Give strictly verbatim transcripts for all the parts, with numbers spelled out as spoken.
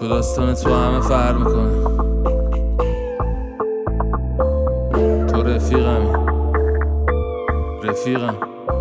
تو داستان تو همه فرق میکنه. تو رفیقمی، رفیقم.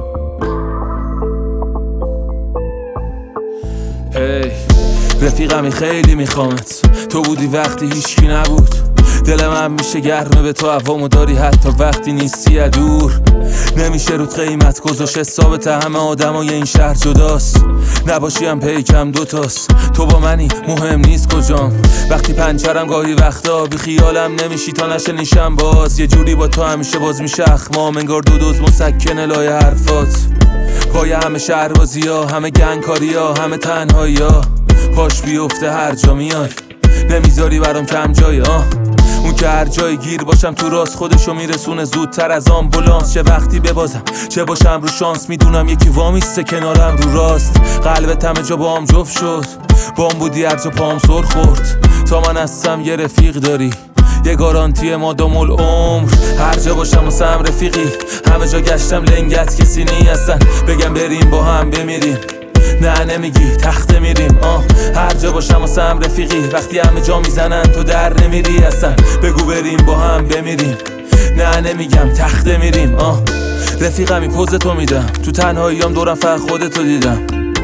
هی رفیقمی خیلی میخوامت، تو بودی وقتی هیچکی نبود. دل من میشه گرمه به تو هوامو داری حتی وقتی نیستی دور. نمیشه رود قیمت گذاشت، حسابت همه آدمای این شهر جداست. نباشیم پیکم دوتاست، تو با منی مهم نیست کجام. وقتی پنچرم گاهی وقتا بی خیالم نمیشی تا نشنیشم باز. یه جوری با تو همیشه باز میشه اخمام، انگار دو دوز مسکنه لای حرفات. پای همه شهربازی ها، همه گنگکاری ها، همه تنهایی ها. پاش بیفته هر جا میای، نمیذاری برام کم جای ها. اون که هر جای گیر باشم تو راست خودشو میرسونه زودتر از آمبولانس. چه وقتی ببازم چه باشم رو شانس، میدونم یکی وامیسته کنارم رو راست. قلبت همه جا با هم جفت شد، بام بودی هر جا پام سر خورد. تا من هستم یه رفیق داری، یه گارانتی مادام العمر. هر جا باشم واسم رفیقی، همه جا گشتم لنگت کسی نی هستن. بگم بریم با هم بمیریم، نه نمیگی تخته میریم. آه هر جا باشم واسم رفیقی، وقتی همه جا میزنن تو در نمیری اصلا. بگو بریم با هم بمیریم، نه نمیگم تخته میریم. آه رفیقمی پوز تو میدم، تو تنهاییام دورم فقط خودتو دیدم.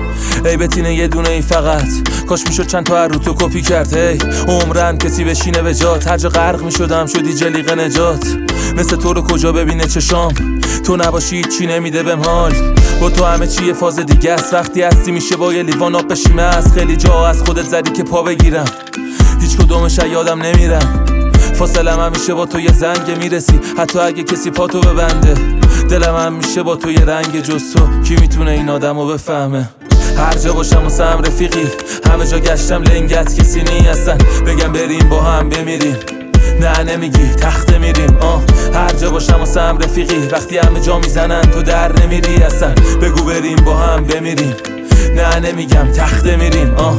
ای بتینه یه دونه ای فقط، کاش میشد چند تا هر رو تو کپی کرد. هی عمرن کسی بشینه به جات، هر جا غرق میشدم شدی جلیق نجات. مثل تو رو کجا ببینه چشام، تو نباشی چی نمیده بهم حال. با تو همه چی یه فاز دیگه است، وقتی هستی میشه با یه لیوان آب بشیمه. از خیلی جا از خودت زدی که پا بگیرم، هیچ کدومش یادم نمیرم. فاصلم هم میشه با تو یه زنگ میرسی، حتی اگه کسی پاتو ببنده. دلم هم میشه با تو یه رنگ جز تو، کی میتونه این آدمو بفهمه. هر جا باشم واسم رفیقی، همه جا گشتم لنگت کسی نی هستن. بگم بریم با هم بمیریم، نه نمیگی تخته میریم. آه هر جا باشم واسم رفیقی، وقتی همه جا میزنن تو در نمیری اصلا. بگو بریم با هم بمیریم، نه نمیگم تخته میریم. آه